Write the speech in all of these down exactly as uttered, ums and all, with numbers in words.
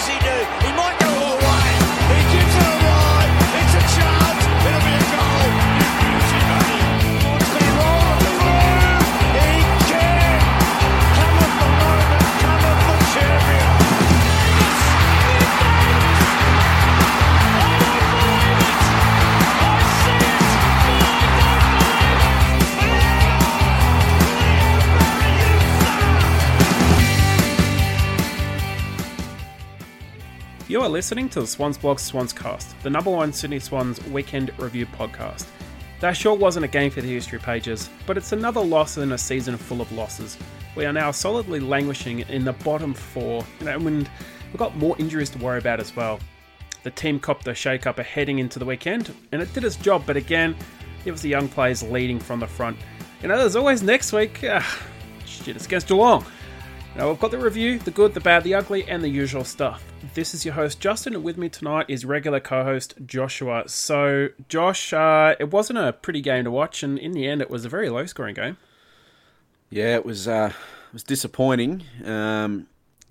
does he do? He might go all the way. He gives it a ride. It's a chance. It'll be a goal. Beauty, buddy. Wants to roll through. He can. Come on for moment. Come on for champion. You are listening to the Swans Blog Swans Cast, the number one Sydney Swans weekend review podcast. That sure wasn't a game for the history pages, but it's another loss in a season full of losses. We are now solidly languishing in the bottom four, you know, and we've got more injuries to worry about as well. The team copped a shake-up heading into the weekend, and it did its job, but again, it was the young players leading from the front. You know, there's always next week. Ah, shit, it's against Geelong. Now, we've got the review, the good, the bad, the ugly, and the usual stuff. This is your host, Justin, and with me tonight is regular co-host, Joshua. So, Josh, uh, it wasn't a pretty game to watch, and in the end, it was a very low-scoring game. Yeah, it was uh, it was disappointing. Um,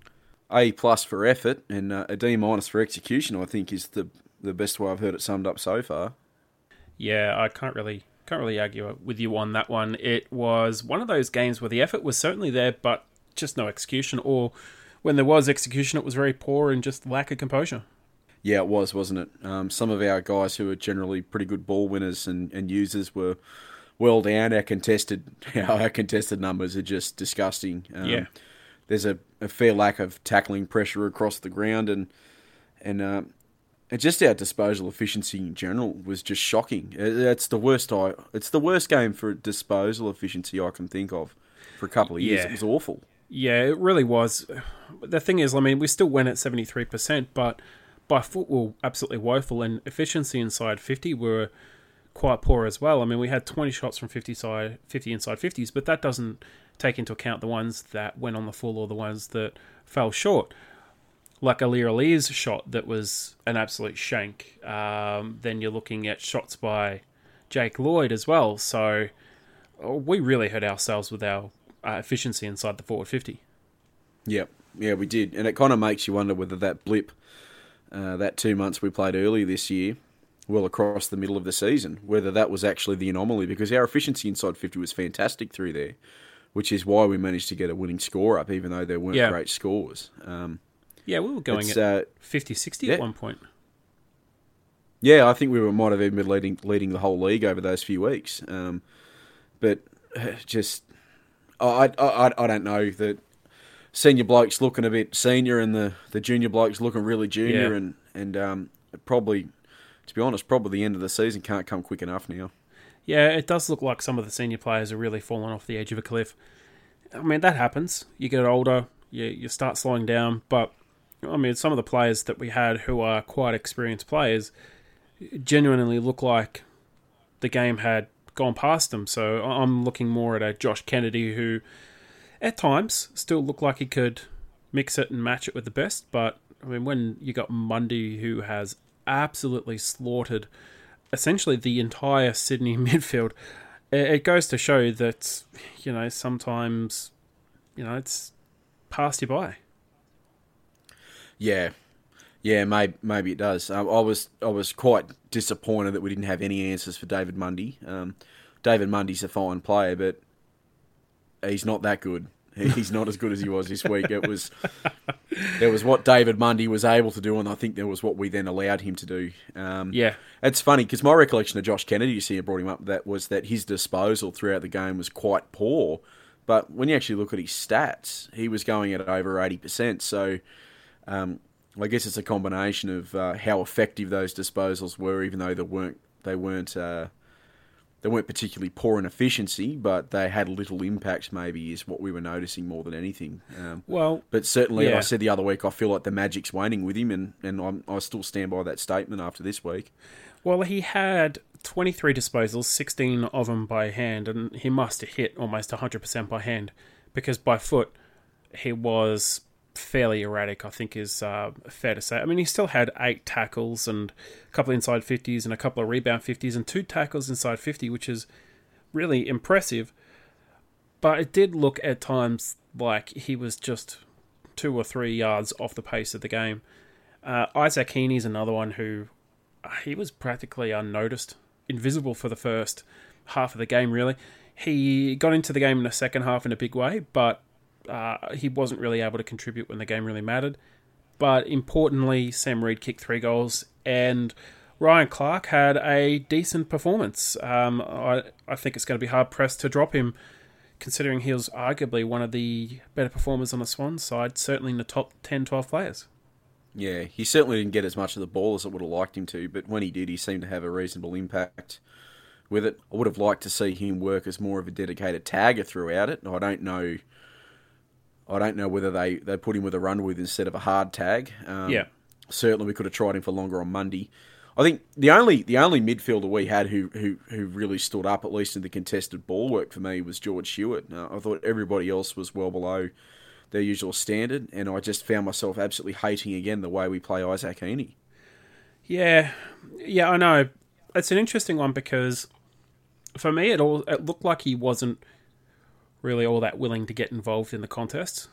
A plus for effort, and uh, a D minus for execution, I think, is the the best way I've heard it summed up so far. Yeah, I can't really can't really argue with you on that one. It was one of those games where the effort was certainly there, but just no execution, or when there was execution, it was very poor and just lack of composure. Yeah, it was, wasn't it? Um, some of our guys who are generally pretty good ball winners and, and users were well down. Our contested, our contested numbers are just disgusting. Um, yeah, there's a, a fair lack of tackling pressure across the ground, and and uh, and just our disposal efficiency in general was just shocking. It's the worst I. It's the worst game for disposal efficiency I can think of for a couple of years. Yeah. It was awful. Yeah, it really was. The thing is, I mean, we still went at seventy-three percent, but by foot we were absolutely woeful, and efficiency inside fifty were quite poor as well. I mean, we had twenty shots from fifty side, fifty inside fifties, but that doesn't take into account the ones that went on the full or the ones that fell short. Like Alir Alir's shot that was an absolute shank. Um, then you're looking at shots by Jake Lloyd as well. So we really hurt ourselves with our Uh, efficiency inside the forward fifty. Yeah, yeah, we did. And it kind of makes you wonder whether that blip, uh, that two months we played earlier this year, well across the middle of the season, whether that was actually the anomaly, because our efficiency inside fifty was fantastic through there, which is why we managed to get a winning score up, even though there weren't yeah. great scores. Um, yeah, we were going at uh, fifty sixty yeah. at one point. Yeah, I think we were, might have even been leading, leading the whole league over those few weeks. Um, but uh, just... I, I, I don't know, the senior bloke's looking a bit senior and the, the junior bloke's looking really junior, Yeah. and, and um, probably, to be honest, probably the end of the season can't come quick enough now. Yeah, it does look like some of the senior players are really falling off the edge of a cliff. I mean, that happens. You get older, you, you start slowing down, but I mean, some of the players that we had who are quite experienced players genuinely look like the game had gone past them. So I'm looking more at a Josh Kennedy who at times still looked like he could mix it and match it with the best, but I mean, when you got Mundy who has absolutely slaughtered essentially the entire Sydney midfield, it goes to show that, you know, sometimes, you know, it's passed you by. Yeah, yeah, maybe maybe it does. Um, I was I was quite disappointed that we didn't have any answers for David Mundy. Um, David Mundy's a fine player, but he's not that good. He's not as good as he was this week. It was there was what David Mundy was able to do, and I think there was what we then allowed him to do. Um, yeah, it's funny because my recollection of Josh Kennedy, you see, I brought him up. That was that his disposal throughout the game was quite poor. But when you actually look at his stats, he was going at over eighty percent. So. Um, I guess it's a combination of uh, how effective those disposals were, even though they weren't they weren't uh, they weren't particularly poor in efficiency, but they had little impact. Maybe is what we were noticing more than anything. Um, well, but certainly, yeah. I said the other week, I feel like the magic's waning with him, and and I'm, I still stand by that statement after this week. Well, he had twenty-three disposals, sixteen of them by hand, and he must have hit almost one hundred percent by hand, because by foot he was fairly erratic, I think is uh, fair to say. I mean, he still had eight tackles and a couple of inside fifties and a couple of rebound fifties and two tackles inside fifty, which is really impressive. But it did look at times like he was just two or three yards off the pace of the game. Uh, Isaac Heaney's another one who uh, he was practically unnoticed, invisible for the first half of the game, really. He got into the game in the second half in a big way, but uh, he wasn't really able to contribute when the game really mattered. But importantly, Sam Reid kicked three goals, and Ryan Clark had a decent performance. Um, I, I think it's going to be hard-pressed to drop him, considering he was arguably one of the better performers on the Swans side, certainly in the top ten, twelve players. Yeah, he certainly didn't get as much of the ball as I would have liked him to, but when he did, he seemed to have a reasonable impact with it. I would have liked to see him work as more of a dedicated tagger throughout it. I don't know I don't know whether they, they put him with a run with instead of a hard tag. Um, yeah. Certainly we could have tried him for longer on Monday. I think the only the only midfielder we had who, who, who really stood up, at least in the contested ball work for me, was George Hewitt. Uh, I thought everybody else was well below their usual standard, and I just found myself absolutely hating again the way we play Isaac Heaney. Yeah, yeah, I know. It's an interesting one because for me, it all it looked like he wasn't really all that willing to get involved in the contest.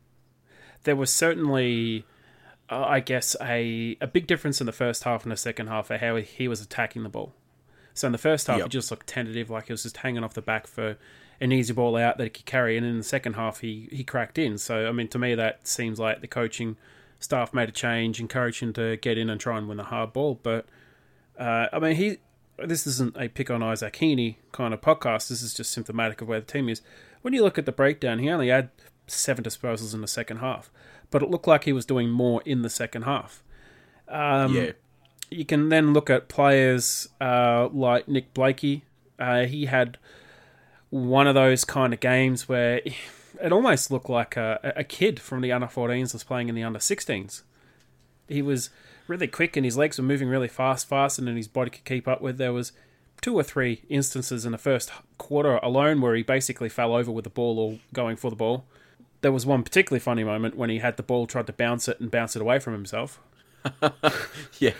There was certainly, uh, I guess, a, a big difference in the first half and the second half of how he was attacking the ball. So in the first half, Yep. he just looked tentative, like he was just hanging off the back for an easy ball out that he could carry. And in the second half, he, he cracked in. So, I mean, to me, that seems like the coaching staff made a change, encouraged him to get in and try and win the hard ball. But, uh, I mean, he this isn't a pick on Isaac Heaney kind of podcast. This is just symptomatic of where the team is. When you look at the breakdown, he only had seven disposals in the second half. But it looked like he was doing more in the second half. Um, yeah. You can then look at players uh, like Nick Blakey. Uh, he had one of those kind of games where it almost looked like a, a kid from the under fourteens was playing in the under sixteens. He was really quick and his legs were moving really fast, faster than his body could keep up with. There was two or three instances in the first quarter alone where he basically fell over with the ball or going for the ball. There was one particularly funny moment when he had the ball, tried to bounce it and bounce it away from himself. yeah.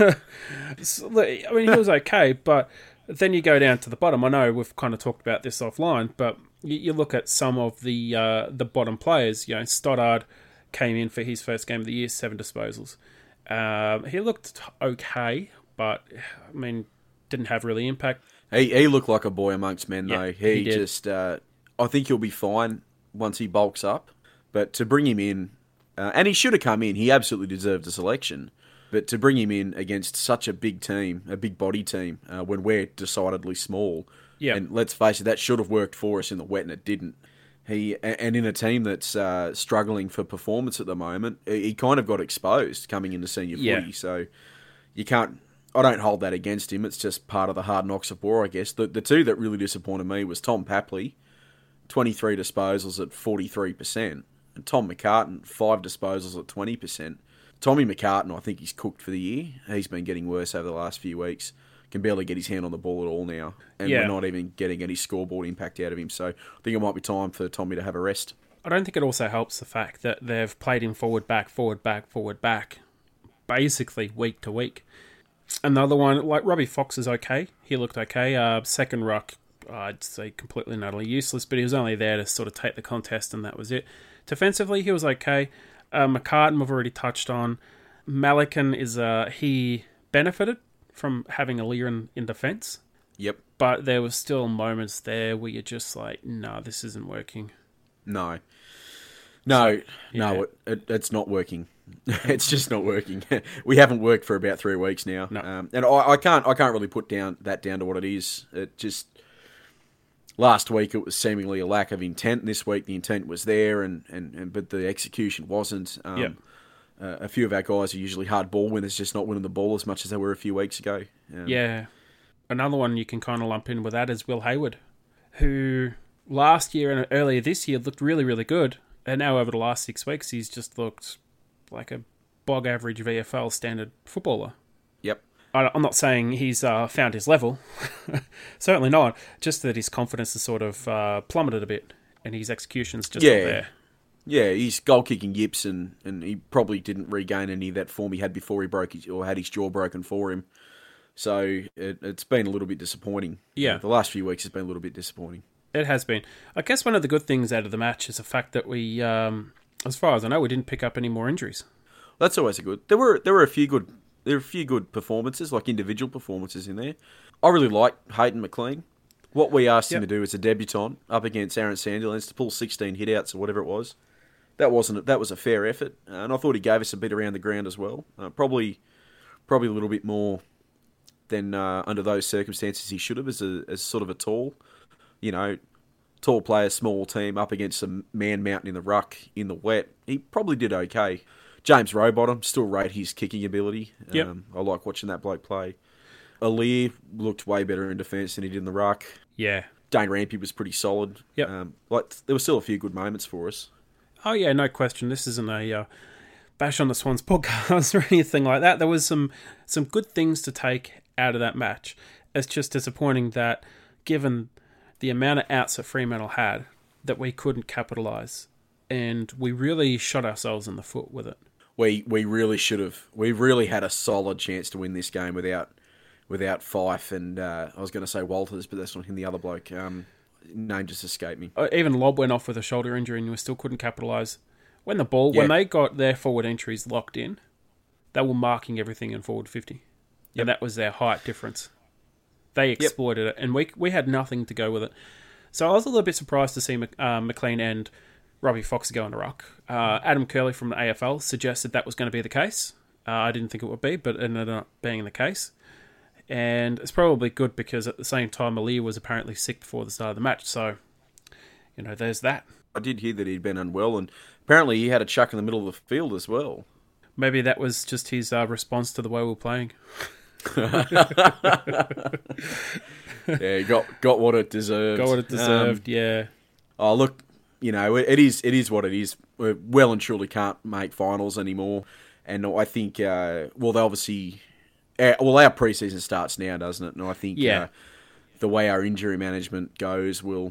So, I mean, he was okay, but then you go down to the bottom. I know we've kind of talked about this offline, but you, you look at some of the uh, the bottom players. You know, Stoddard came in for his first game of the year, seven disposals. Um, he looked okay, but I mean, didn't have really impact. He he looked like a boy amongst men, Yeah, though. He, he did. just, uh, I think he'll be fine once he bulks up. But to bring him in, uh, and he should have come in, he absolutely deserved a selection. But to bring him in against such a big team, a big body team, uh, when we're decidedly small, Yeah. and let's face it, that should have worked for us in the wet, and it didn't. He and in a team that's uh, struggling for performance at the moment, he kind of got exposed coming into senior Yeah. footy. So you can't. I don't hold that against him. It's just part of the hard knocks of war, I guess. The the two that really disappointed me was Tom Papley, twenty-three disposals at forty-three percent, and Tom McCartan, five disposals at twenty percent. Tommy McCartan, I think he's cooked for the year. He's been getting worse over the last few weeks. Can barely get his hand on the ball at all now. And Yeah. we're not even getting any scoreboard impact out of him. So I think it might be time for Tommy to have a rest. I don't think it also helps the fact that they've played him forward, back, forward, back, forward, back, basically week to week. Another one, like Robbie Fox is okay. He looked okay. Uh, second ruck, I'd say completely and utterly useless, but he was only there to sort of take the contest and that was it. Defensively, he was okay. Uh, McCartan, we've already touched on. Malikan, is uh, he benefited from having a Lear in, in defence, Yep. but there was still moments there where you're just like, no, this isn't working. No. No, yeah. no, it, it, it's not working. It's just not working. We haven't worked for about three weeks now, No. um, and I, I can't. I can't really put down that down to what it is. It just last week it was seemingly a lack of intent. This week the intent was there, and, and, and but the execution wasn't. Um, Yep. uh, a few of our guys are usually hard ball winners, just not winning the ball as much as they were a few weeks ago. Um, Yeah. Another one you can kind of lump in with that is Will Hayward, who last year and earlier this year looked really, really good. And now over the last six weeks, he's just looked like a bog average V F L standard footballer. Yep. I- I'm not saying he's uh, found his level. Certainly not. Just that his confidence has sort of uh, plummeted a bit and his execution's just Yeah. not there. Yeah, he's goal kicking yips, and, and he probably didn't regain any of that form he had before he broke his, or had his jaw broken for him. So it, it's been a little bit disappointing. Yeah. The last few weeks has been a little bit disappointing. It has been. I guess one of the good things out of the match is the fact that we, um, as far as I know, we didn't pick up any more injuries. That's always a good. There were there were a few good there were a few good performances, like individual performances in there. I really like Hayden McLean. What we asked Yep. him to do as a debutant up against Aaron Sandilands to pull sixteen hitouts or whatever it was. That wasn't that was a fair effort, and I thought he gave us a bit around the ground as well. Uh, probably probably a little bit more than uh, under those circumstances he should have as a as sort of a tall, you know, tall player, small team up against a man mountain in the ruck in the wet. He probably did okay. James Rowbottom, still rate his kicking ability. Yep. Um, I like watching that bloke play. Alir looked way better in defence than he did in the ruck. Yeah. Dane Rampy was pretty solid. Yep. Um, like there were still a few good moments for us. Oh, yeah, no question. This isn't a uh, Bash on the Swans podcast or anything like that. There was some, some good things to take out of that match. It's just disappointing that, given the amount of outs that Fremantle had, that we couldn't capitalise. And we really shot ourselves in the foot with it. We we really should have. We really had a solid chance to win this game without without Fife and uh, I was going to say Walters, but that's not him. The other bloke. Um, name just escaped me. Uh, Even Lobb went off with a shoulder injury and we still couldn't capitalise. When the ball, Yeah. when they got their forward entries locked in, they were marking everything in forward fifty. Yep. And that was their height difference. They exploited it, and we we had nothing to go with it. So I was a little bit surprised to see Mc, uh, McLean and Robbie Fox go into ruck. Uh, Adam Curley from the A F L suggested that was going to be the case. Uh, I didn't think it would be, but it ended up being the case. And it's probably good because at the same time, Alir was apparently sick before the start of the match. So, you know, there's that. I did hear that he'd been unwell, and apparently he had a chuck in the middle of the field as well. Maybe that was just his uh, response to the way we were playing. Yeah, he got got what it deserved. Got what it deserved, Um, yeah. oh, look, you know, it, it is it is what it is. We well and truly can't make finals anymore, and I think, uh, well, they obviously, uh, well, our preseason starts now, doesn't it? And I think, Yeah. uh, the way our injury management goes will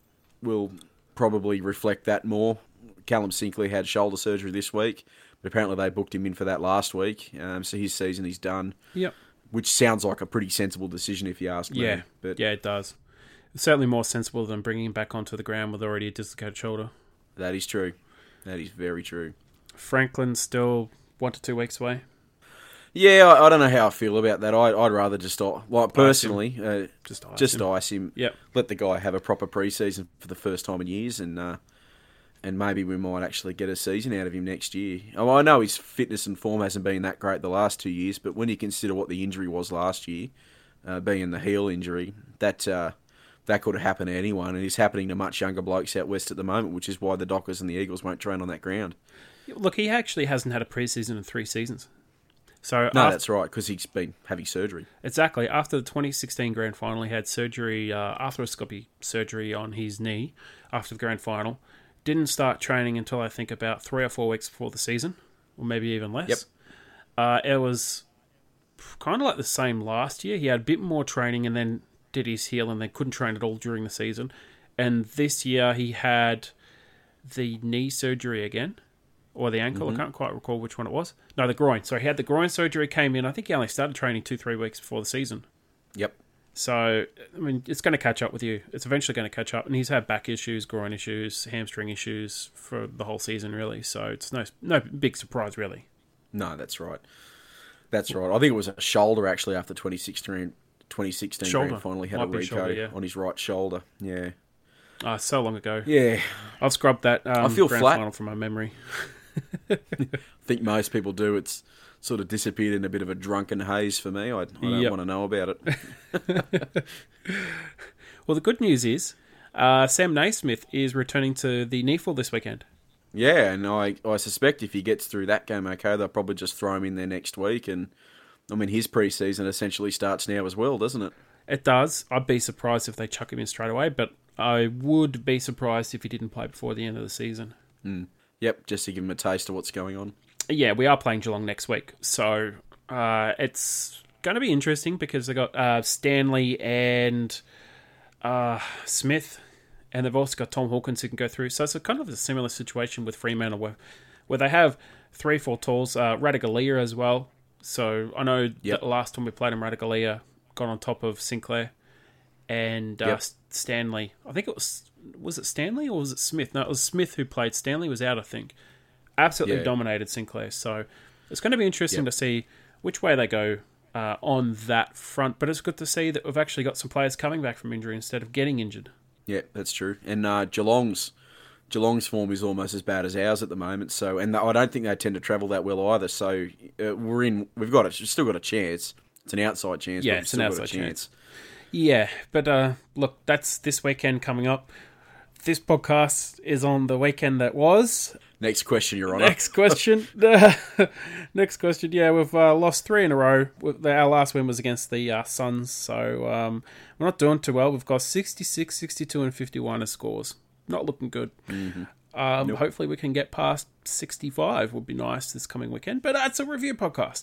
will probably reflect that more. Callum Sinclair had shoulder surgery this week, but apparently they booked him in for that last week, um, so his season is done. Yep. Which sounds like a pretty sensible decision if you ask me. Yeah, But yeah, it does. It's certainly more sensible than bringing him back onto the ground with already a dislocated shoulder. that is true. That is very true. Franklin's still one to two weeks away. Yeah, I, I don't know how I feel about that. I, I'd rather just, like, personally, uh, Just ice just him. ice him. Yep. Let the guy have a proper preseason for the first time in years, and uh, and maybe we might actually get a season out of him next year. Oh, I know his fitness and form hasn't been that great the last two years, but when you consider what the injury was last year, uh, being the heel injury, that uh, that could have happened to anyone, and it's happening to much younger blokes out west at the moment, which is why the Dockers and the Eagles won't train on that ground. Look, he actually hasn't had a preseason in three seasons. So No, after, that's right, because he's been having surgery. exactly after the twenty sixteen grand final, he had surgery, uh, arthroscopy surgery on his knee after the grand final. Didn't start training until I think about three or four weeks before the season, or maybe even less. Yep. Uh, it was kind of like the same last year. He had a bit more training and then did his heel and then couldn't train at all during the season. And this year he had the knee surgery again, or the ankle. Mm-hmm. I can't quite recall which one it was. No, the groin. So he had the groin surgery, came in. I think he only started training two, three weeks before the season. Yep. So, I mean, it's going to catch up with you. It's eventually going to catch up. And he's had back issues, groin issues, hamstring issues for the whole season, really. So it's no no big surprise, really. No, that's right. That's right. I think it was a shoulder, actually, after twenty sixteen, twenty sixteen Shoulder. grand final. He had Might a be reco shoulder, yeah. on his right shoulder. Yeah. Uh, so long ago. Yeah. I've scrubbed that um, I feel grand flat. final from my memory. I think most people do. It's sort of disappeared in a bit of a drunken haze for me. I, I don't Yep. want to know about it. Well, the good news is uh, Sam Naismith is returning to the N E F L this weekend. Yeah, and I, I suspect if he gets through that game okay, they'll probably just throw him in there next week. And, I mean, his pre-season essentially starts now as well, doesn't it? It does. I'd be surprised if they chuck him in straight away, but I would be surprised if he didn't play before the end of the season. Mm. Yep, just to give him a taste of what's going on. Yeah, we are playing Geelong next week, so uh, it's going to be interesting because they got uh, Stanley and uh, Smith, and they've also got Tom Hawkins who can go through. So it's a kind of a similar situation with Fremantle where, where they have three, four tools, uh, Radaglia as well. So I know Yep. that last time we played him, Radaglia got on top of Sinclair and uh, Yep. Stanley. I think it was was it Stanley or was it Smith? No, it was Smith who played. Stanley was out, I think. absolutely Yeah. dominated Sinclair. So it's going to be interesting Yep. to see which way they go uh, on that front. But it's good to see that we've actually got some players coming back from injury instead of getting injured. Yeah, that's true. And uh, Geelong's Geelong's form is almost as bad as ours at the moment. So, and I don't think they tend to travel that well either. So uh, we're in. We've got a, still got a chance. It's an outside chance. Yeah, but we've it's still an got a outside chance. chance. Yeah, but uh, look, that's this weekend coming up. This podcast is on the weekend that was. Next question, Your Honour. Next question. Next question. Yeah, we've uh, lost three in a row. Our last win was against the uh, Suns, so um, we're not doing too well. We've got sixty-six, sixty-two, and fifty-one as scores. Not looking good. Mm-hmm. Um, Nope. Hopefully we can get past sixty-five. Would be nice this coming weekend. But uh, it's a review podcast.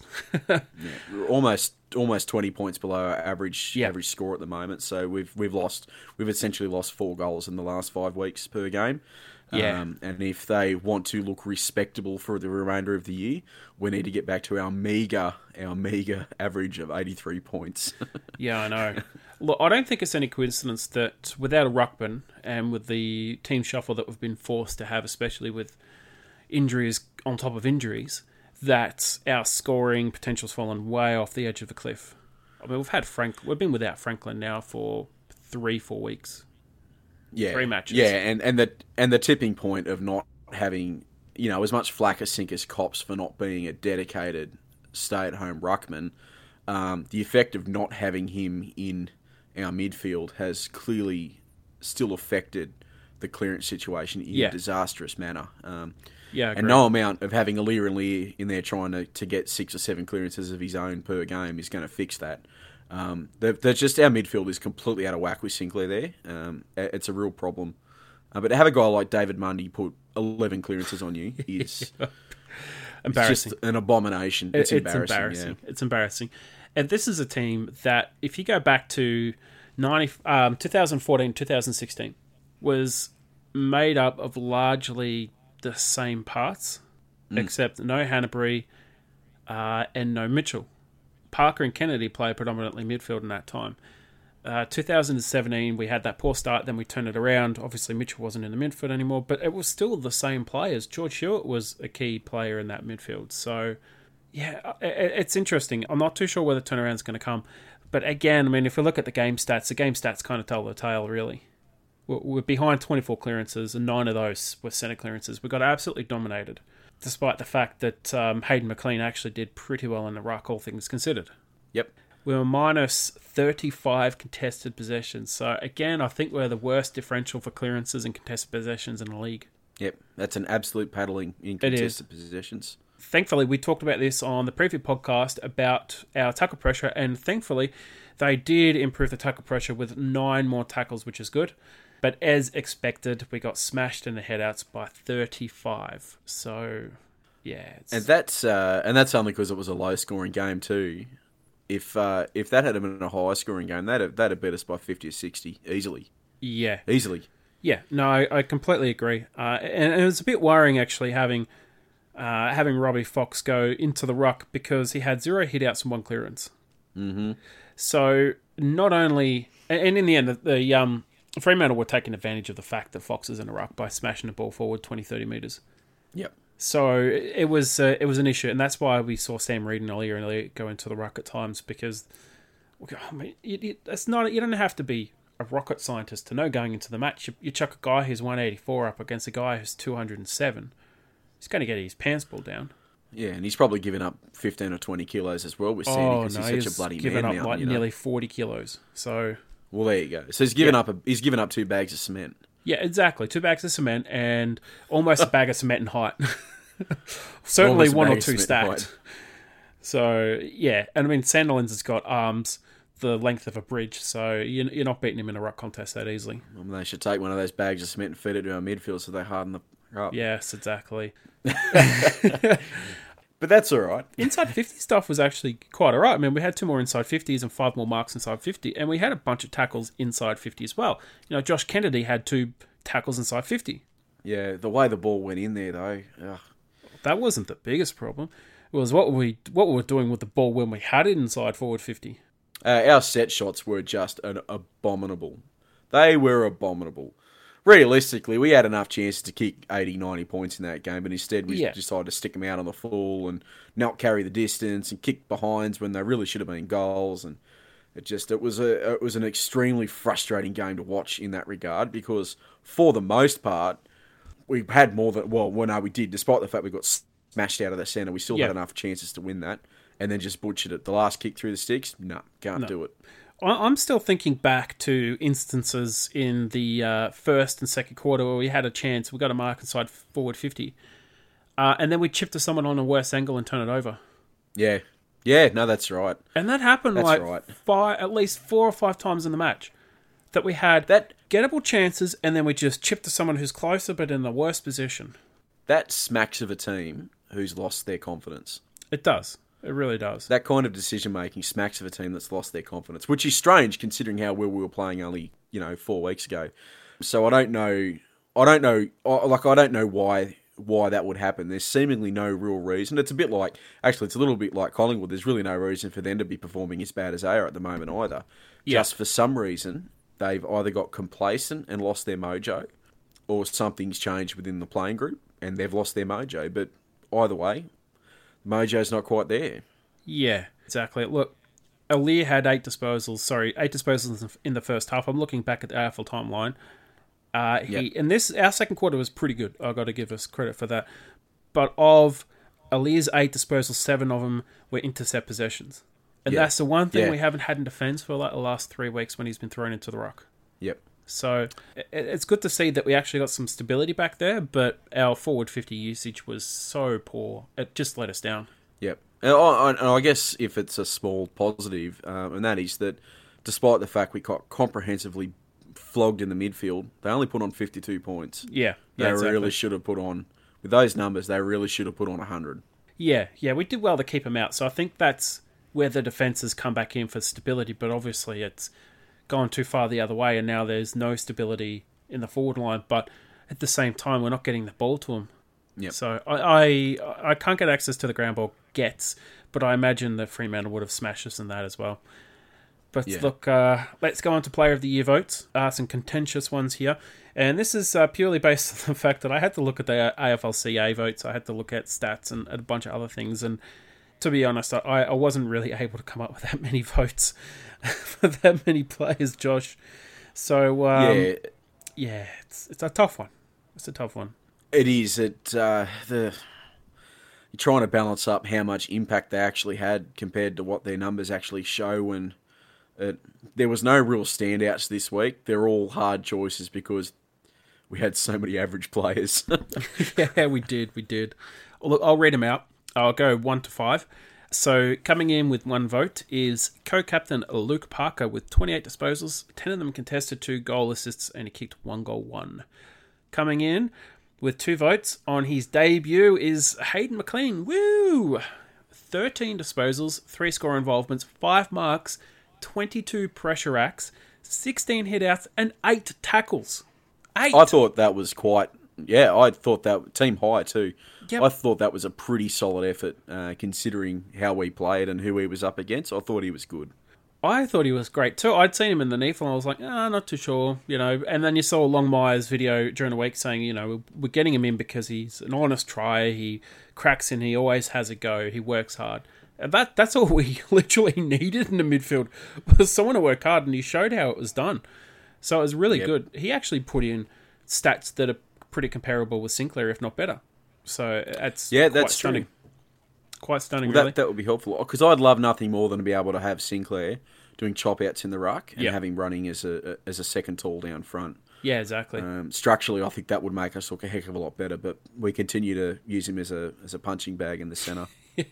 We're almost almost twenty points below our average Yeah. average score at the moment. So we've we've lost we've essentially lost four goals in the last five weeks per game. Yeah. Um, and if they want to look respectable for the remainder of the year, we need to get back to our meager our meager average of eighty-three points. Yeah, I know. Look, I don't think it's any coincidence that without a ruckman and with the team shuffle that we've been forced to have, especially with injuries on top of injuries, that our scoring potential's fallen way off the edge of the cliff. I mean, we've had Frank. We've been without Franklin now for three, four weeks. Yeah, Three matches. Yeah, and, and the and the tipping point of not having, you know, as much flack as sink as cops for not being a dedicated stay-at-home ruckman, um, the effect of not having him in our midfield has clearly still affected the clearance situation in Yeah. a disastrous manner. Um, Yeah, I and agree. no amount of having a Lear and Lear in there trying to, to get six or seven clearances of his own per game is going to fix that. Um, they're, they're just our midfield is completely out of whack with Sinclair there. Um, it's a real problem. Uh, but to have a guy like David Mundy put eleven clearances on you is Embarrassing. it's just an abomination. It's, It's embarrassing. embarrassing. It's embarrassing. And this is a team that, if you go back to ninety, um, twenty fourteen, twenty sixteen, was made up of largely the same parts, except no Hanbury uh, and no Mitchell. Parker and Kennedy played predominantly midfield in that time. Uh, two thousand seventeen, we had that poor start, then we turned it around. Obviously, Mitchell wasn't in the midfield anymore, but it was still the same players. George Hewitt was a key player in that midfield. So, yeah, it, it's interesting. I'm not too sure where the turnaround's going to come. But again, I mean, if we look at the game stats, the game stats kind of tell the tale, really. We're, we're behind twenty-four clearances, and nine of those were centre clearances. We got absolutely dominated, despite the fact that um, Hayden McLean actually did pretty well in the ruck, all things considered. Yep. We were minus thirty-five contested possessions. So, again, I think we're the worst differential for clearances and contested possessions in the league. Yep. That's an absolute paddling in It is. contested possessions. Thankfully, we talked about this on the preview podcast about our tackle pressure, and thankfully, they did improve the tackle pressure with nine more tackles, which is good. But as expected, we got smashed in the headouts by thirty-five. So, yeah. It's... And that's uh, and that's only because it was a low scoring game too. If uh, if that had been a high scoring game, that'd have, that'd have beat us by fifty or sixty easily. Yeah. Easily. Yeah, no, I, I completely agree. Uh, and, and it was a bit worrying, actually, having uh, having Robbie Fox go into the ruck because he had zero hit-outs and one clearance. Mm-hmm. So not only... And in the end, the, the um, Fremantle were taking advantage of the fact that Fox is in a ruck by smashing the ball forward twenty, thirty metres. Yep. So it was uh, it was an issue, and that's why we saw Sam Reid and Earlier and Elliott go into the ruck at times, because I mean, it, it, it's not, you don't have to be a rocket scientist to know going into the match. You, you chuck a guy who's one eighty-four up against a guy who's two hundred seven, he's going to get his pants pulled down. Yeah, and he's probably given up fifteen or twenty kilos as well with Sandy Oh because no, he's such he's a bloody given man up mountain, like you know? nearly forty kilos. So Well, there you go. So he's given Yeah. up a, he's given up two bags of cement. yeah, exactly, two bags of cement and almost a bag of cement in height. Certainly Almost a one bag or of two cement in stacked. height. So yeah, and I mean Sandilands has got arms the length of a bridge, so you're, you're not beating him in a ruck contest that easily. I mean, they should take one of those bags of cement and feed it to our midfield so they harden the up. Yes, exactly. But that's all right. Inside fifty stuff was actually quite all right. I mean, we had two more inside fifties and five more marks inside fifty, and we had a bunch of tackles inside fifty as well. You know, Josh Kennedy had two tackles inside fifty. Yeah, the way the ball went in there, though. Ugh. That wasn't the biggest problem. It was what we what we were doing with the ball when we had it inside forward fifty. Uh, our set shots were just an abominable. They were abominable. realistically, we had enough chances to kick eighty, ninety points in that game, but instead we Yeah. decided to stick them out on the full and not carry the distance and kick behinds when they really should have been goals. And it just it was a it was an extremely frustrating game to watch in that regard because for the most part we had more than well, well no we did despite the fact we got smashed out of the centre, we still Yeah. had enough chances to win that, and then just butchered it. The last kick through the sticks, no, can't No. do it. I- I'm still thinking back to instances in the uh, first and second quarter where we had a chance, we got a mark inside forward fifty, uh, and then we chipped to someone on a worse angle and turn it over. Yeah, yeah, no, that's right. And that happened That's like right. five, at least four or five times in the match. That we had That gettable chances, and then we just chipped to someone who's closer but in the worst position. that smacks of a team who's lost their confidence. It does. It really does. That kind of decision making smacks of a team that's lost their confidence, which is strange considering how well we were playing only you know four weeks ago. So I don't know. I don't know. I- Like I don't know why why that would happen. There's seemingly no real reason. It's a bit like actually, it's a little bit like Collingwood. There's really no reason for them to be performing as bad as they are at the moment either. Yeah. Just for some reason, they've either got complacent and lost their mojo, or something's changed within the playing group and they've lost their mojo. But either way, mojo's not quite there. Yeah, exactly. Look, Alir had eight disposals. Sorry, eight disposals in the first half. I'm looking back at the A F L timeline. Uh, he Yep. and this our second quarter was pretty good. I've got to give us credit for that. But of Alir's eight disposals, seven of them were intercept possessions, and Yeah. that's the one thing Yeah. we haven't had in defence for like the last three weeks when he's been thrown into the rock. Yep. So it- it's good to see that we actually got some stability back there. But our forward fifty usage was so poor; it just let us down. Yep. And I, and I guess if it's a small positive, um, and that is that despite the fact we got comprehensively flogged in the midfield, they only put on fifty-two points. Yeah, They yeah, exactly. really should have put on, with those numbers, they really should have put on one hundred. Yeah, yeah, we did well to keep him out. So I think that's where the defence has come back in for stability. But obviously it's gone too far the other way, and now there's no stability in the forward line. But at the same time, we're not getting the ball to him. Yep. So I, I I can't get access to the ground ball gets, but I imagine that Fremantle would have smashed us in that as well. But Yeah. look, uh, let's go on to Player of the Year votes. Uh, some contentious ones here. And this is uh, purely based on the fact that I had to look at the A F L C A votes. I had to look at stats and, and a bunch of other things. And to be honest, I, I wasn't really able to come up with that many votes for that many players, Josh. So, um, yeah, yeah, it's, it's a tough one. It's a tough one. it is. It uh, the you're trying to balance up how much impact they actually had compared to what their numbers actually show, and it, there was no real standouts this week. They're all hard choices because we had so many average players. Yeah, we did. We did. Look, I'll read them out. I'll go one to five. So coming in with one vote is co-captain Luke Parker with twenty-eight disposals, ten of them contested, two goal assists, and he kicked one goal, one. Coming in with two votes on his debut is Hayden McLean. Woo! thirteen disposals, three score involvements, five marks, twenty-two pressure acts, sixteen hit-outs, and eight tackles. Eight! I thought that was quite. Yeah, I thought that team high too. Yep. I thought that was a pretty solid effort, uh, considering how we played and who he was up against. I thought he was good. I thought he was great too. I'd seen him in the N E F L and I was like, ah, not too sure, you know. And then you saw Longmire's video during the week saying, you know, we're getting him in because he's an honest try, he cracks in, he always has a go, he works hard. And that that's all we literally needed in the midfield was someone to work hard, and he showed how it was done. So it was really Yep. good. He actually put in stats that are pretty comparable with Sinclair, if not better. So that's Yeah, quite that's stunning. true. Quite stunning, Well, really. that that would be helpful because I'd love nothing more than to be able to have Sinclair doing chop outs in the ruck and Yep. have him running as a as a second tall down front. Yeah, exactly. Um, structurally, I think that would make us look a heck of a lot better. But we continue to use him as a as a punching bag in the centre.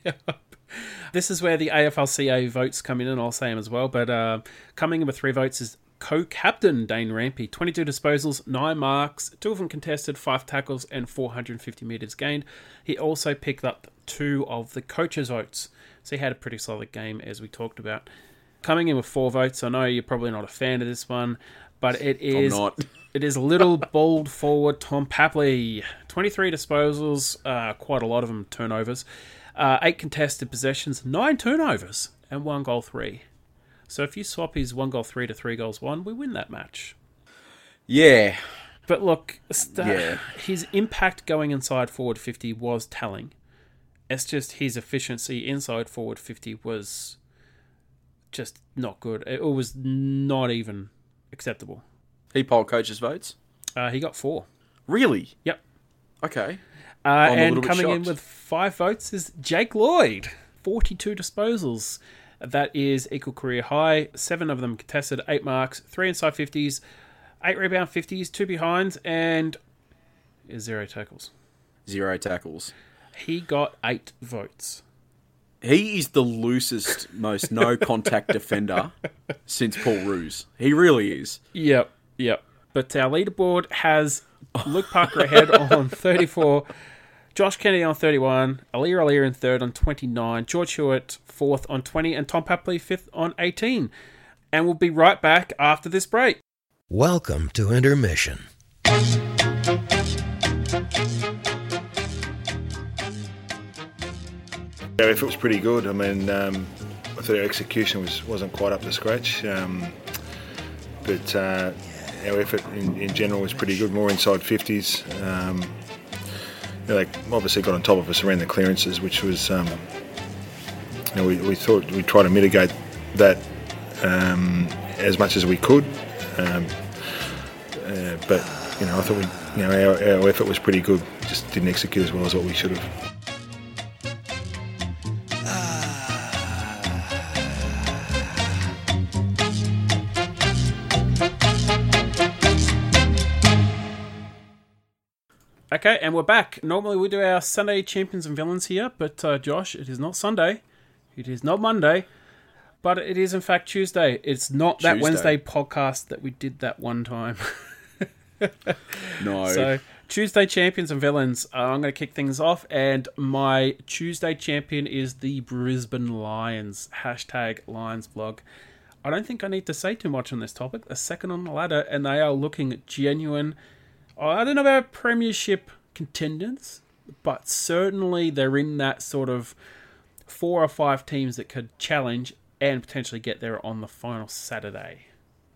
This is where the A F L C A votes come in, and I'll say them as well. But uh, coming in with three votes is co-captain Dane Rampy. twenty-two disposals, nine marks, two of them contested, five tackles, and four hundred fifty metres gained. He also picked up two of the coaches' votes. So he had a pretty solid game, as we talked about. Coming in with four votes, I know you're probably not a fan of this one, but it is... I'm not. It is little bold forward Tom Papley. twenty-three disposals, uh, quite a lot of them turnovers. Uh, eight contested possessions, nine turnovers, and one goal three. So if you swap his one goal three to three goals one, we win that match. Yeah, But look, st- Yeah. his impact going inside forward fifty was telling. It's just his efficiency inside forward fifty was just not good. It was not even acceptable. He polled coaches' votes? Uh, he got four. Really? Yep. Okay. Uh, I'm a and little bit coming in shocked. with five votes is Jake Lloyd. forty-two disposals. That is equal career high. Seven of them contested, eight marks, three inside fifties, eight rebound fifties, two behinds, and zero tackles. Zero tackles. He got eight votes. He is the loosest, most no-contact defender since Paul Roos. He really is. Yep, yep. But our leaderboard has Luke Parker ahead on thirty-four, Josh Kennedy on thirty-one, Alir Alir in third on twenty-nine, George Hewitt fourth on twenty, and Tom Papley fifth on eighteen. And we'll be right back after this break. Welcome to Intermission. Our effort was pretty good. I mean, um, I thought our execution was, wasn't quite up to scratch, um, but uh, our effort in, in general was pretty good, more inside fifties. Um, you know, they obviously got on top of us around the clearances, which was, um, you know, we, we thought we'd try to mitigate that um, as much as we could. Um, uh, but, you know, I thought we, you know, our, our effort was pretty good, just didn't execute as well as what we should have. Okay, and we're back. Normally we do our Sunday champions and villains here, but uh, Josh, it is not Sunday. It is not Monday. But it is in fact Tuesday. It's not that Tuesday. Wednesday podcast that we did that one time. No. So, Tuesday champions and villains. Uh, I'm going to kick things off, and my Tuesday champion is the Brisbane Lions. Hashtag Lions blog. I don't think I need to say too much on this topic. They're second on the ladder, and they are looking genuine. I don't know about premiership contenders, but certainly they're in that sort of four or five teams that could challenge and potentially get there on the final Saturday.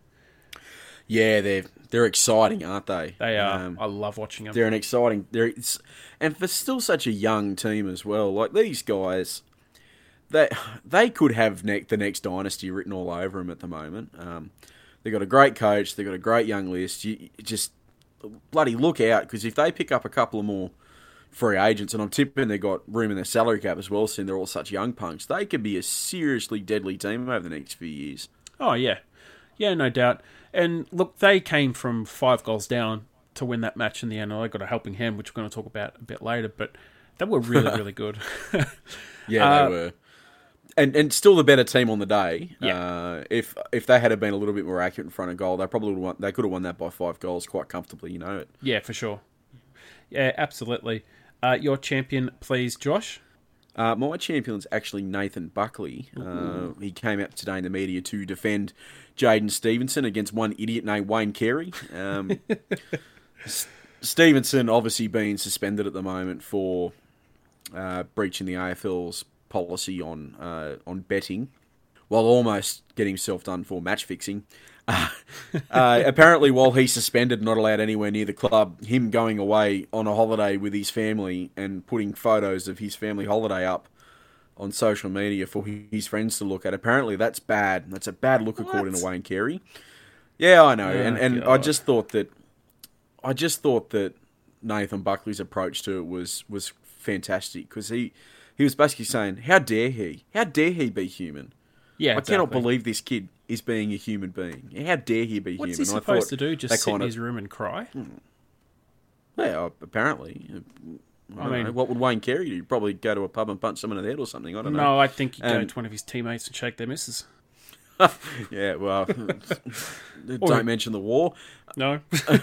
Yeah, they're they're exciting, aren't they? They are. Um, I love watching them. they're an exciting. They're it's, and for still such a young team as well. Like these guys, they they could have ne- the next dynasty written all over them at the moment. Um, they've got a great coach. They've got a great young list. You, you just bloody look out, because if they pick up a couple of more free agents, and I'm tipping they've got room in their salary cap as well, seeing they're all such young punks, they could be a seriously deadly team over the next few years. Oh, yeah. Yeah, no doubt. And look, they came from five goals down to win that match in the end. I got a helping hand, which we're going to talk about a bit later, but they were really, really good. Yeah, Uh, they were. And and still the better team on the day. Yeah. Uh, if if they had been a little bit more accurate in front of goal, they probably would have won, they could have won that by five goals quite comfortably, you know. Yeah, for sure. Yeah, absolutely. Uh, your champion, please, Josh. Uh, my champion's actually Nathan Buckley. Uh, he came out today in the media to defend Jaden Stevenson against one idiot named Wayne Carey. Um, S- Stevenson obviously being suspended at the moment for uh, breaching the A F L's policy on uh, on betting, while almost getting himself done for match fixing. Uh, uh, apparently, while he's suspended, not allowed anywhere near the club, him going away on a holiday with his family and putting photos of his family holiday up on social media for his friends to look at. Apparently, that's bad. That's a bad look What? according to Wayne Carey. Yeah, I know, Oh, and and I God. just thought that I just thought that Nathan Buckley's approach to it was was fantastic, because he. He was basically saying, how dare he? How dare he be human? Yeah, I cannot exactly. believe this kid is being a human being. How dare he be What's human? he I supposed thought to do? Just that sit in kind of- his room and cry? Yeah, apparently. I, I don't mean- know. What would Wayne Carey do? Probably go to a pub and punch someone in the head or something. I don't know. No, I think he'd go Um, to one of his teammates and shake their missus. Yeah, well, Or- don't mention the war. No?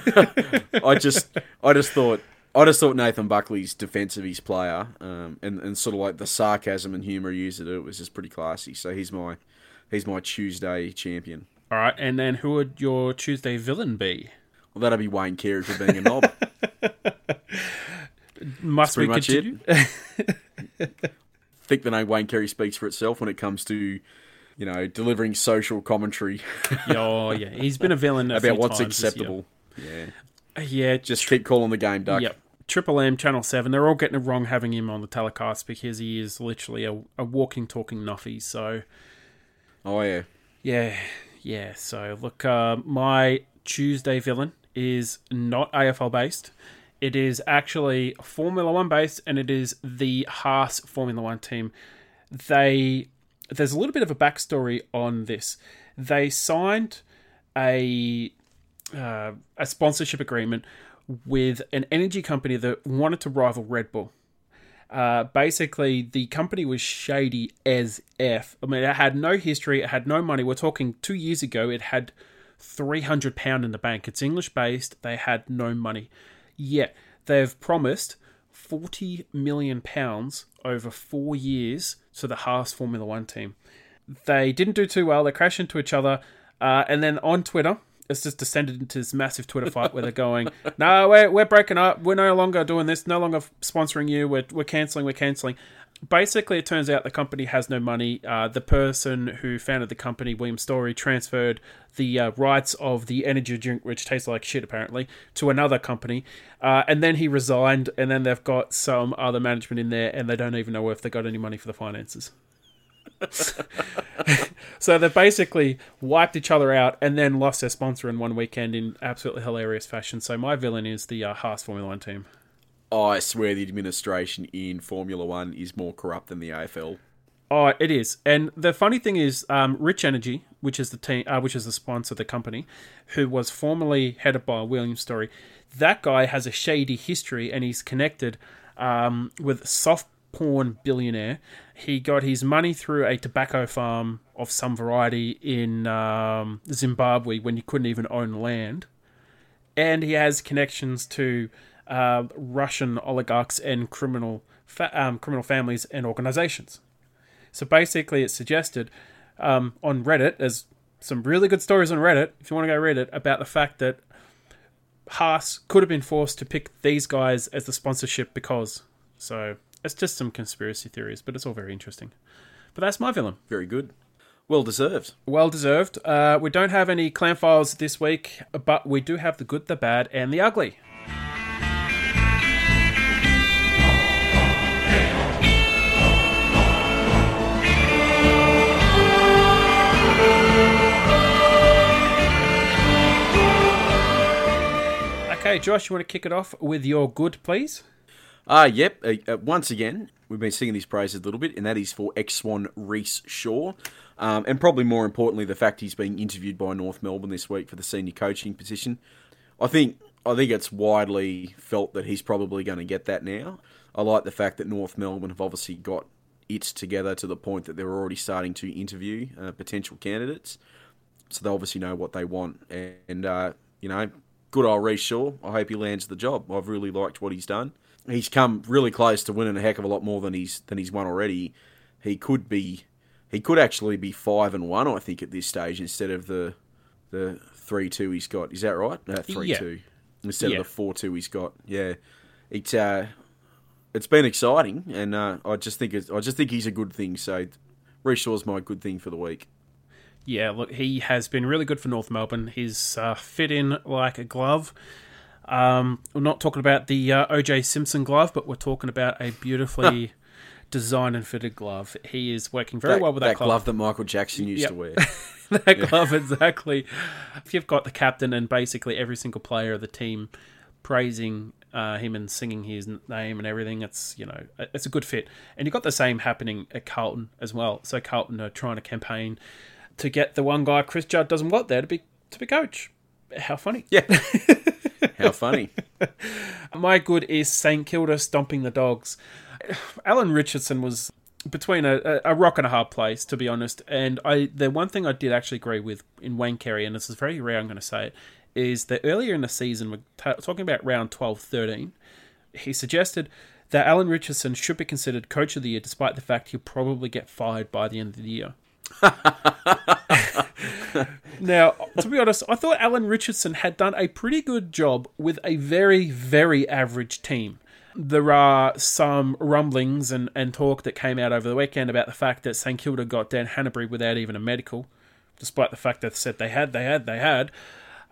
I just, I just thought, I just thought Nathan Buckley's defence of his player, um, and and sort of like the sarcasm and humour he used to do it was just pretty classy. So he's my, he's my Tuesday champion. All right, and then who would your Tuesday villain be? Well, that'd be Wayne Carey for being a knob. Must we That's pretty continue? I think the name Wayne Carey speaks for itself when it comes to, you know, delivering social commentary oh, yeah. He's been a villain a about few what's times this year. acceptable. Yeah. Yeah, Just keep calling the game, Duck. Yep. Triple M, Channel seven, they're all getting it wrong having him on the telecast because he is literally a, a walking, talking nuffy. So, Oh, yeah. yeah, yeah. So, look, uh, my Tuesday villain is not A F L based. It is actually Formula One based, and it is the Haas Formula One team. They There's a little bit of a backstory on this. They signed a uh, a sponsorship agreement with an energy company that wanted to rival Red Bull. Uh, basically, the company was shady as F. I mean, it had no history, it had no money. We're talking two years ago, it had three hundred pounds in the bank. It's English-based, they had no money. Yet, they've promised forty million pounds over four years to the Haas Formula One team. They didn't do too well, they crashed into each other, uh, and then on Twitter, it's just descended into this massive Twitter fight where they're going, no, we're, we're breaking up. We're no longer doing this. No longer sponsoring you. We're, we're cancelling. We're cancelling. Basically, it turns out the company has no money. Uh, the person who founded the company, William Story, transferred the uh, rights of the energy drink, which tastes like shit apparently, to another company. Uh, and then he resigned, and then they've got some other management in there, and they don't even know if they got any money for the finances. So they basically wiped each other out and then lost their sponsor in one weekend in absolutely hilarious fashion. So my villain is the uh, Haas Formula One team. Oh, I swear the administration in Formula One is more corrupt than the A F L. Oh, it is. And the funny thing is, um, Rich Energy, which is the team, uh, which is the sponsor of the company, who was formerly headed by William Story, that guy has a shady history and he's connected um, with soft porn billionaire. He got his money through a tobacco farm of some variety in um, Zimbabwe when he couldn't even own land. And he has connections to uh, Russian oligarchs and criminal fa- um, criminal families and organizations. So basically it's suggested um, on Reddit, there's some really good stories on Reddit, if you want to go read it, about the fact that Haas could have been forced to pick these guys as the sponsorship because... So... It's just some conspiracy theories, but it's all very interesting. But that's my villain. Very good. Well deserved. Well deserved. Uh, we don't have any clan files this week, but we do have the good, the bad, and the ugly. Okay, Josh, you want to kick it off with your good, please? Ah, uh, yep. Uh, uh, once again, we've been singing his praises a little bit, and that is for ex-Swan Reece Shaw. Um, and probably more importantly, the fact he's being interviewed by North Melbourne this week for the senior coaching position. I think I think it's widely felt that he's probably going to get that now. I like the fact that North Melbourne have obviously got it together to the point that they're already starting to interview uh, potential candidates. So they obviously know what they want. And, uh, you know, good old Reece Shaw. I hope he lands the job. I've really liked what he's done. He's come really close to winning a heck of a lot more than he's than he's won already. He could be, he could actually be five and one, I think, at this stage instead of the the three two he's got. Is that right? No, three yeah. two instead yeah. of the four two he's got. Yeah, it's uh, it's been exciting, and uh, I just think it's, I just think he's a good thing. So Reece Shaw's my good thing for the week. Yeah, look, he has been really good for North Melbourne. He's uh, fit in like a glove. Um, we're not talking about the uh, O J Simpson glove, but we're talking about a beautifully designed and fitted glove. He is working very that, well with that, that glove. glove that Michael Jackson used yep. to wear. that yeah. glove, exactly. If you've got the captain and basically every single player of the team praising uh, him and singing his name and everything, it's, you know, it's a good fit. And you've got the same happening at Carlton as well. So Carlton are trying to campaign to get the one guy Chris Judd doesn't want there to be to be coach. How funny. Yeah. How funny. My good is Saint Kilda stomping the Dogs. Alan Richardson was between a, a rock and a hard place, to be honest. And I the one thing I did actually agree with in Wayne Carey, and this is very rare I'm going to say it, is that earlier in the season, we're t- talking about round twelve thirteen, he suggested that Alan Richardson should be considered Coach of the Year despite the fact he'll probably get fired by the end of the year. Now, to be honest, I thought Alan Richardson had done a pretty good job with a very, very average team. There are some rumblings and, and talk that came out over the weekend about the fact that St Kilda got Dan Hanbury without even a medical, despite the fact that they said they had, they had, they had.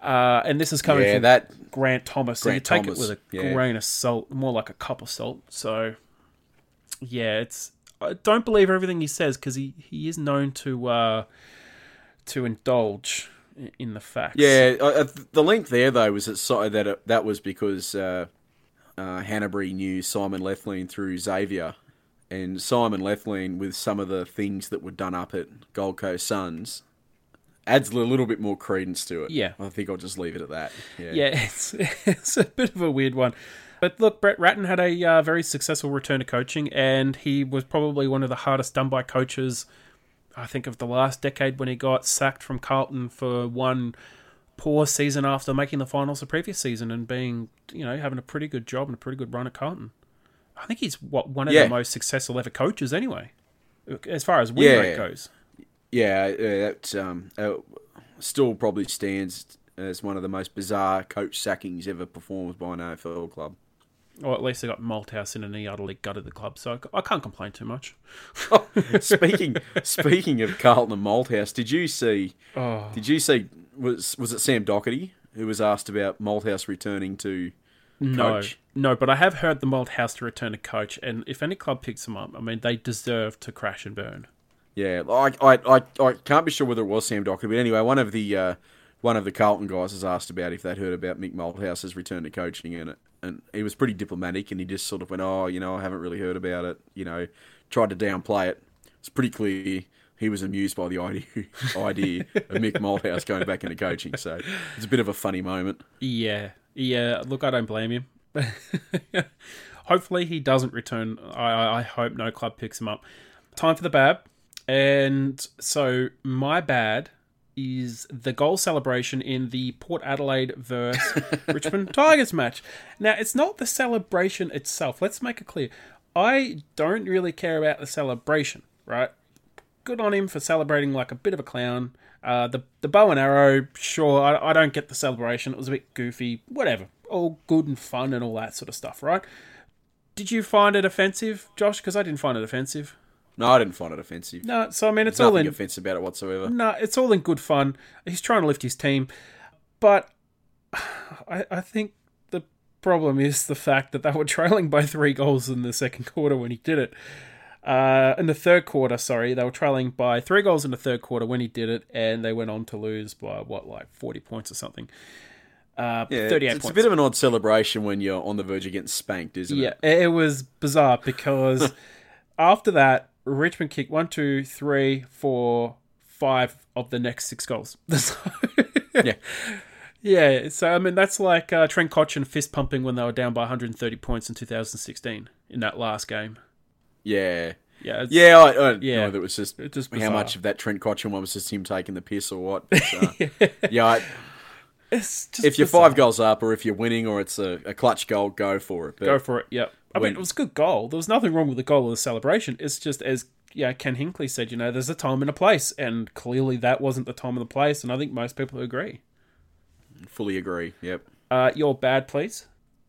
Uh, and this is coming Yeah, from that- Grant Thomas, so Grant you take Thomas, it with a yeah. grain of salt, more like a cup of salt. So, yeah, it's I don't believe everything he says because he, he is known to uh, to indulge i- in the facts. Yeah, uh, uh, the link there though was that so- that it, that was because uh, uh, Hanbury knew Simon Lethlean through Xavier, and Simon Lethlean with some of the things that were done up at Gold Coast Suns adds a little bit more credence to it. Yeah. I think I'll just leave it at that. Yeah, Yeah, it's, it's a bit of a weird one. But look, Brett Ratton had a uh, very successful return to coaching, and he was probably one of the hardest done by coaches, I think, of the last decade when he got sacked from Carlton for one poor season after making the finals the previous season and being, you know, having a pretty good job and a pretty good run at Carlton. I think he's what one of Yeah. the most successful ever coaches anyway, as far as win Yeah. rate goes. yeah, yeah that um, uh, still probably stands as one of the most bizarre coach sackings ever performed by an A F L club. Or at least they got Malthouse in and he utterly gutted the club, so I can't complain too much. speaking speaking of Carlton and Malthouse, did you see? Oh. Did you see? Was was it Sam Doherty who was asked about Malthouse returning to No, coach? no, but I have heard the Malthouse to return to coach, and if any club picks him up, I mean, they deserve to crash and burn. Yeah, I, I I I can't be sure whether it was Sam Doherty, but anyway, one of the uh, one of the Carlton guys was asked about if they'd heard about Mick Malthouse's return to coaching, and it, and he was pretty diplomatic, and he just sort of went, "Oh, you know, I haven't really heard about it." You know, tried to downplay it. It's pretty clear he was amused by the idea idea of Mick Malthouse going back into coaching. So it's a bit of a funny moment. Yeah, yeah. Look, I don't blame him. Hopefully, he doesn't return. I, I I hope no club picks him up. Time for the bad, and so my bad is the goal celebration in the Port Adelaide versus Richmond Tigers match. Now, it's not the celebration itself. Let's make it clear. I don't really care about the celebration, right? Good on him for celebrating like a bit of a clown. Uh, the the bow and arrow, sure, I, I don't get the celebration. It was a bit goofy, whatever. All good and fun and all that sort of stuff, right? Did you find it offensive, Josh? Because I didn't find it offensive. No, I didn't find it offensive. No, so I mean, it's There's all nothing in. offensive about it whatsoever. No, it's all in good fun. He's trying to lift his team, but I, I think the problem is the fact that they were trailing by three goals in the second quarter when he did it. Uh, in the third quarter, sorry, they were trailing by three goals in the third quarter when he did it, and they went on to lose by what, like forty points or something. Uh, Yeah, thirty-eight it's, it's points. a bit of an odd celebration when you're on the verge of getting spanked, isn't Yeah, it? it was bizarre because after that, Richmond kicked one, two, three, four, five of the next six goals. Yeah. Yeah, so I mean, that's like uh, Trent Cotchin fist pumping when they were down by one hundred thirty points in two thousand sixteen in that last game. Yeah. Yeah, it's, Yeah, I, I Yeah. know that was just, It's just how bizarre. much of that Trent Cotchin one was just him taking the piss or what. But, uh, yeah, I, it's just if you're bizarre. five goals up or if you're winning or it's a, a clutch goal, go for it. But Go for it, yep. I When- mean, it was a good goal. There was nothing wrong with the goal or the celebration. It's just, as yeah, Ken Hinckley said, you know, there's a time and a place, and clearly that wasn't the time and the place, and I think most people agree. fully agree, yep. Uh, your bad, please.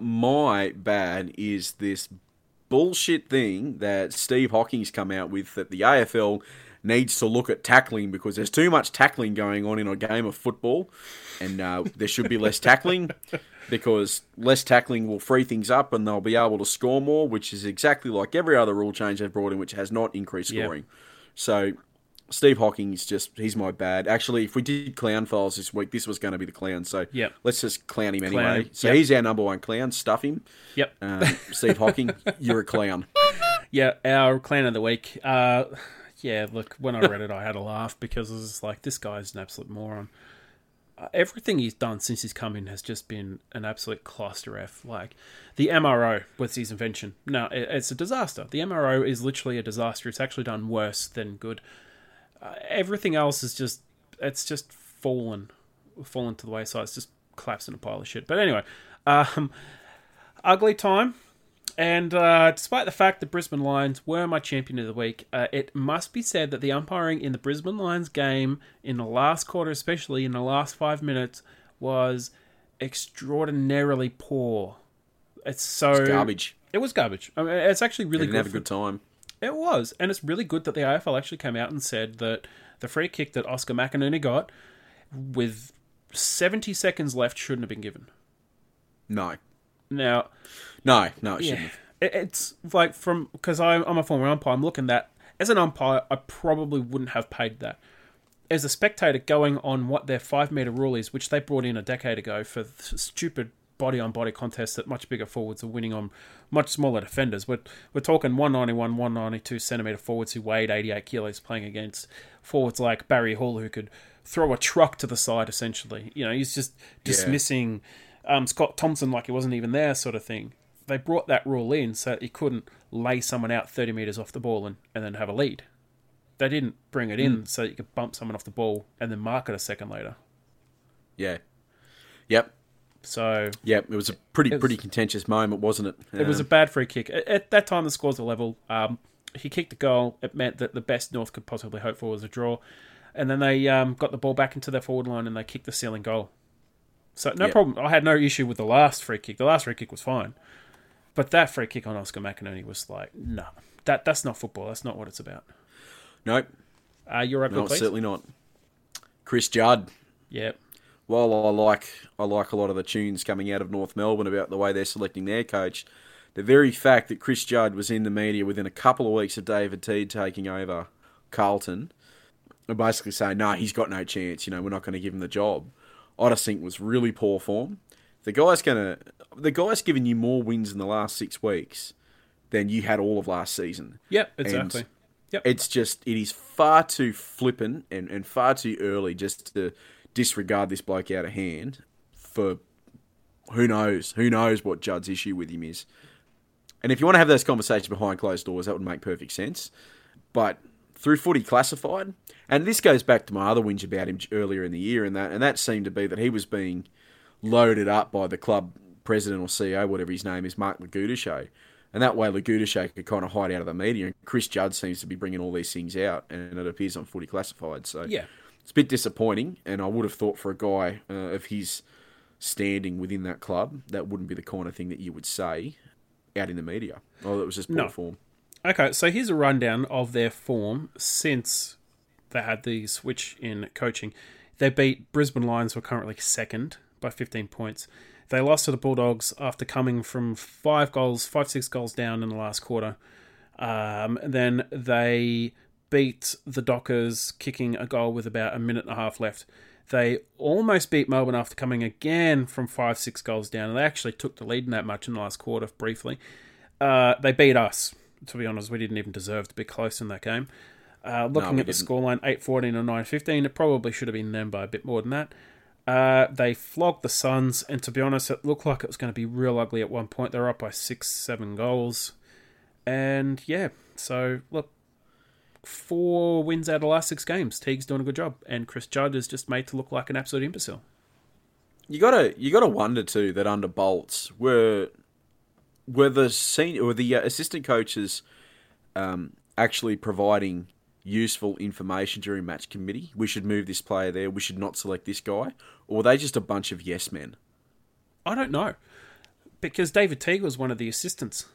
My bad is this bullshit thing that Steve Hocking's come out with that the A F L needs to look at tackling because there's too much tackling going on in a game of football, and uh, there should be less tackling because less tackling will free things up and they'll be able to score more, which is exactly like every other rule change they've brought in, which has not increased Yeah. scoring. So Steve Hocking's just, he's my bad. Actually, if we did clown files this week, this was going to be the clown. So Yep. let's just clown him anyway. Clown him. So Yep. he's our number one clown. Stuff him. Yep. Um, Steve Hocking, you're a clown. Yeah, our clan of the week. Uh, yeah, look, when I read it, I had a laugh because it was like, this guy's an absolute moron. Uh, everything he's done since he's come in has just been an absolute cluster F. Like, the M R O was his invention. No, it, it's a disaster. The M R O is literally a disaster. It's actually done worse than good. Uh, everything else is just, it's just fallen, fallen to the wayside. It's just collapsed in a pile of shit. But anyway, um, ugly time. And uh, despite the fact that Brisbane Lions were my champion of the week, uh, it must be said that the umpiring in the Brisbane Lions game, in the last quarter, especially in the last five minutes, was extraordinarily poor. It's so It's garbage. It was garbage. I mean, it's actually really Didn't good. have a for- good time. It was, and it's really good that the A F L actually came out and said that the free kick that Oscar McInerney got with seventy seconds left shouldn't have been given. No. Now, No, no, it yeah, shouldn't have. it, it's like from because I'm, I'm a former umpire. I'm looking at as an umpire, I probably wouldn't have paid that. As a spectator, going on what their five meter rule is, which they brought in a decade ago for stupid body on body contests that much bigger forwards are winning on much smaller defenders. We're we're talking one ninety-one, one ninety-two centimeter forwards who weighed eighty-eight kilos playing against forwards like Barry Hall who could throw a truck to the side essentially. You know, he's just dismissing um, Scott Thompson like he wasn't even there, sort of thing. They brought that rule in so that you couldn't lay someone out thirty metres off the ball and, and then have a lead. They didn't bring it in mm. so that you could bump someone off the ball and then mark it a second later. Yeah. Yep. So Yep, it was a pretty was, pretty contentious moment, wasn't it? It um, was a bad free kick. At, at that time, the scores were level. Um, he kicked a goal. It meant that the best North could possibly hope for was a draw. And then they um, got the ball back into their forward line and they kicked the ceiling goal. So no yep. problem. I had no issue with the last free kick. The last free kick was fine. But that free kick on Oscar McInerney was like, no, that that's not football. That's not what it's about. Nope. Uh, you're up, no, please? certainly not. Chris Judd. Yep. While I like I like a lot of the tunes coming out of North Melbourne about the way they're selecting their coach, the very fact that Chris Judd was in the media within a couple of weeks of David Teed taking over Carlton, and basically saying, no, he's got no chance, you know, we're not going to give him the job, I just think was really poor form. The guy's gonna the guy's given you more wins in the last six weeks than you had all of last season. Yep, exactly. And yep. It's just it is far too flippant and, and far too early just to disregard this bloke out of hand for who knows, who knows what Judd's issue with him is. And if you want to have those conversations behind closed doors, that would make perfect sense. But through Footy Classified, and this goes back to my other whinge about him earlier in the year, and that and that seemed to be that he was being loaded up by the club president or C E O, whatever his name is, Mark Lagudishe. And that way Lagudishe could kind of hide out of the media, and Chris Judd seems to be bringing all these things out, and it appears on Footy Classified. So yeah. It's a bit disappointing, and I would have thought for a guy uh, of his standing within that club, that wouldn't be the kind of thing that you would say out in the media. Oh, that was just poor no. form. Okay, so here's a rundown of their form since they had the switch in coaching. They beat Brisbane Lions, who are currently second, by fifteen points. They lost to the Bulldogs after coming from five goals, five, six goals down in the last quarter. Um, then they beat the Dockers, kicking a goal with about a minute and a half left. They almost beat Melbourne after coming again from five, six goals down, and they actually took the lead in that much in the last quarter, briefly. Uh, they beat us. To be honest, we didn't even deserve to be close in that game. Uh, looking no, at the didn't. scoreline, eight fourteen and nine fifteen, it probably should have been them by a bit more than that. Uh, they flogged the Suns, and to be honest, it looked like it was going to be real ugly at one point. They were up by six, seven goals. And yeah, so look, four wins out of the last six games. Teague's doing a good job, and Chris Judd is just made to look like an absolute imbecile. You gotta you gotta wonder too that under Bolts were were the senior or the uh, assistant coaches um, actually providing useful information during match committee. We should move this player there. We should not select this guy. Or were they just a bunch of yes men? I don't know, because David Teague was one of the assistants.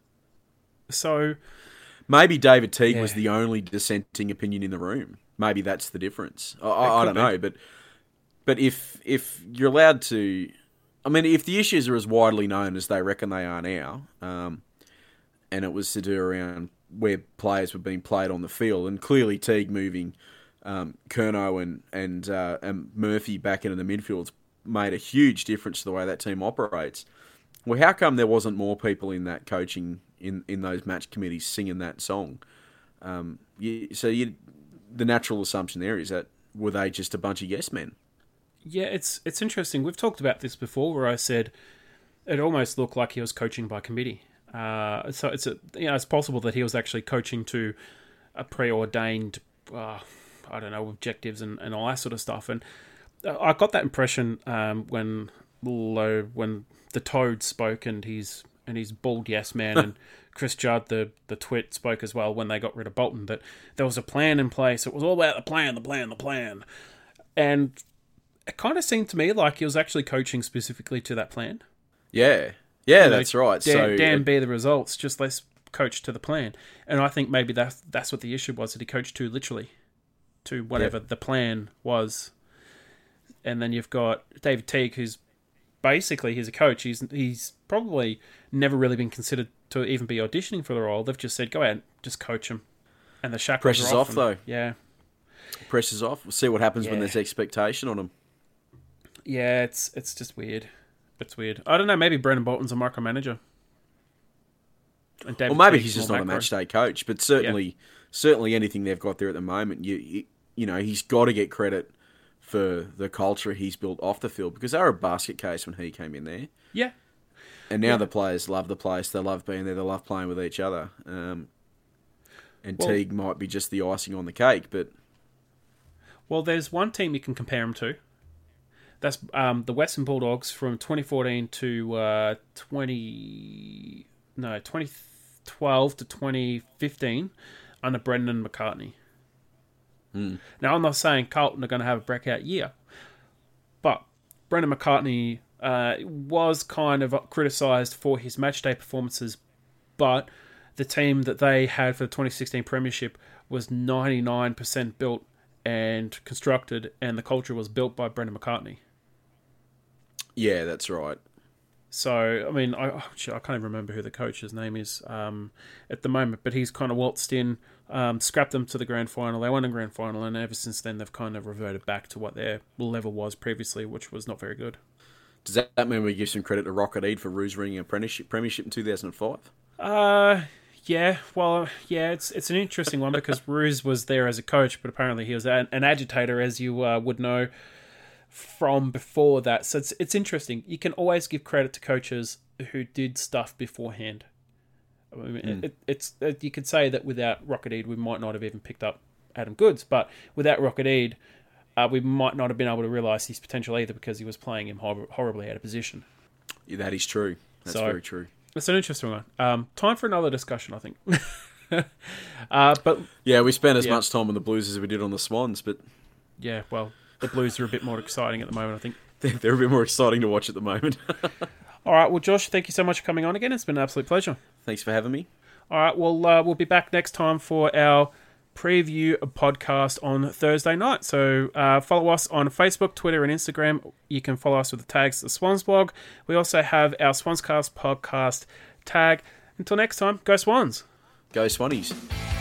So maybe David Teague yeah. was the only dissenting opinion in the room. Maybe that's the difference. I, I, I don't be. know, but but if if you're allowed to, I mean, if the issues are as widely known as they reckon they are now, um, and it was to do around where players were being played on the field, and clearly Teague moving um, Curnow and and, uh, and Murphy back into the midfields made a huge difference to the way that team operates. Well, how come there wasn't more people in that coaching in, in those match committees singing that song? Um, you, so you, the natural assumption there is that were they just a bunch of yes men? Yeah, it's it's interesting. We've talked about this before, where I said it almost looked like he was coaching by committee. Uh, so it's a, you know, it's possible that he was actually coaching to a preordained, uh, I don't know, objectives and, and all that sort of stuff. And I got that impression um, when when the Toad spoke and he's and he's bald yes man and Chris Judd, the the twit, spoke as well when they got rid of Bolton, that there was a plan in place. It was all about the plan, the plan, the plan. And it kind of seemed to me like he was actually coaching specifically to that plan. Yeah. Yeah, You know, that's right. Dan, so Dan bear the results, just let's coach to the plan. And I think maybe that's, that's what the issue was, that he coached too literally to whatever yeah. the plan was. and then you've got David Teague, who's basically he's a coach. He's he's probably never really been considered to even be auditioning for the role. They've just said, go out, just coach him, and the shackles Pressure's are off, and, though. Yeah, pressure's off. We'll see what happens Yeah. when there's expectation on him. yeah, it's it's just weird. It's weird. I don't know. Maybe Brendan Bolton's a micromanager. And David Well, maybe Teague's he's just more not a macro. match day coach, but certainly, certainly anything they've got there at the moment, you you, you know, he's got to get credit for the culture he's built off the field, because they were a basket case when he came in there, Yeah, and now Yeah. the players love the place, they love being there, they love playing with each other. Um, and Well- Teague might be just the icing on the cake, but well, there's one team you can compare him to. That's um, the Western Bulldogs from twenty fourteen to uh, twenty no twenty twelve to twenty fifteen under Brendan McCartney. Now, I'm not saying Carlton are going to have a breakout year, but Brendan McCartney uh, was kind of criticised for his matchday performances, but the team that they had for the twenty sixteen Premiership was ninety-nine percent built and constructed, and the culture was built by Brendan McCartney. yeah, that's right. So, I mean, I, oh, shit, I can't even remember who the coach's name is um, at the moment, but he's kind of waltzed in, um, scrapped them to the grand final. They won a grand final, and ever since then, they've kind of reverted back to what their level was previously, which was not very good. Does that mean we give some credit to Rocket Eade for Roos winning a premiership, premiership in two thousand five? Uh, yeah, well, yeah, it's it's an interesting one because Roos was there as a coach, but apparently he was an, an agitator, as you uh, would know from before that. So it's it's interesting. You can always give credit to coaches who did stuff beforehand. I mean, Mm. it, it's it, you could say that without Rocket Eade, we might not have even picked up Adam Goods, but without Rocket Eade, uh, we might not have been able to realise his potential either, because he was playing him hor- horribly out of position. Yeah, that is true. That's So- very true. It's an interesting one. Um, time for another discussion, I think. uh, but Yeah, we spent as Yeah. much time on the Blues as we did on the Swans, but yeah, well, the Blues are a bit more exciting at the moment, I think. they're, they're a bit more exciting to watch at the moment. All right, well, Josh, thank you so much for coming on again. It's been an absolute pleasure. Thanks for having me. All right, well, uh, we'll be back next time for our preview podcast on Thursday night. So uh, follow us on Facebook, Twitter, and Instagram. You can follow us with the tags The Swans Blog. We also have our Swanscast podcast tag. Until next time, go Swans. Go Swannies.